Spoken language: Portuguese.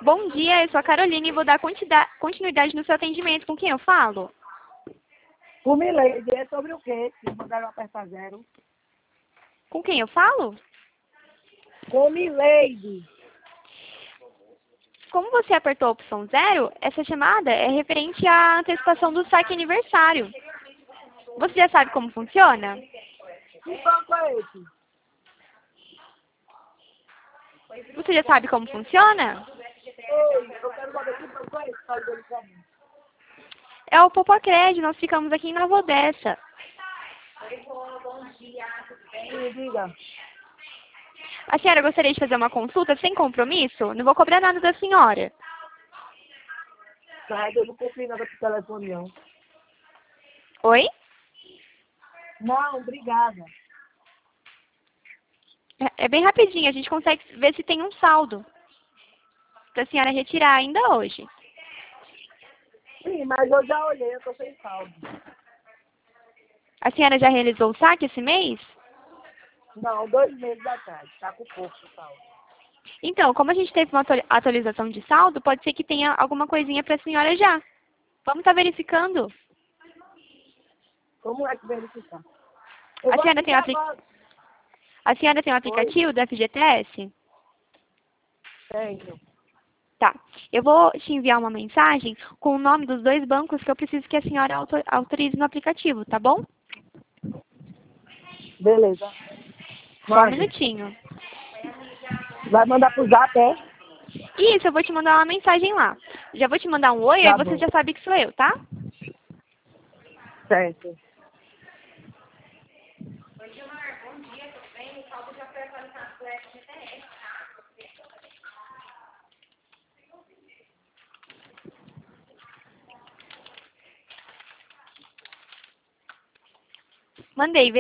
Bom dia, eu sou a Carolina e vou dar continuidade no seu atendimento. Com quem eu falo? O Milady, é sobre o quê? Que mandaram apertar 0. Com quem eu falo? Com o Milady. Como você apertou a opção 0, essa chamada é referente à antecipação do saque aniversário. Você já sabe como funciona? Que banco é esse? Você já sabe como funciona? Ei, eu quero saber que banco é esse. Faz ele pra mim. É o Popocred, nós ficamos aqui em Nova Odessa. Me diga. A senhora gostaria de fazer uma consulta sem compromisso? Não vou cobrar nada da senhora. Sai, eu não confio nada pro telefone, não. Oi? Não, obrigada. É bem rapidinho, a gente consegue ver se tem um saldo para a senhora retirar ainda hoje. Sim, mas eu já olhei, eu tô sem saldo. A senhora já realizou o saque esse mês? Não, 2 meses atrás. Tá com pouco o saldo. Então, como a gente teve uma atualização de saldo, pode ser que tenha alguma coisinha para a senhora já. Vamos estar verificando. Como é que verificar? Eu A vou senhora tem, aplicar. a senhora tem um Oi, aplicativo do FGTS? tenho. Tá. Eu vou te enviar uma mensagem com o nome dos 2 bancos que eu preciso que a senhora autorize no aplicativo, tá bom? Beleza. Só um Mande. minutinho. Vai mandar pro zap, é? Isso, eu vou te mandar uma mensagem lá. Já vou te mandar um oi, aí Tá você bom. já sabe que sou eu, tá? Certo. Mandei.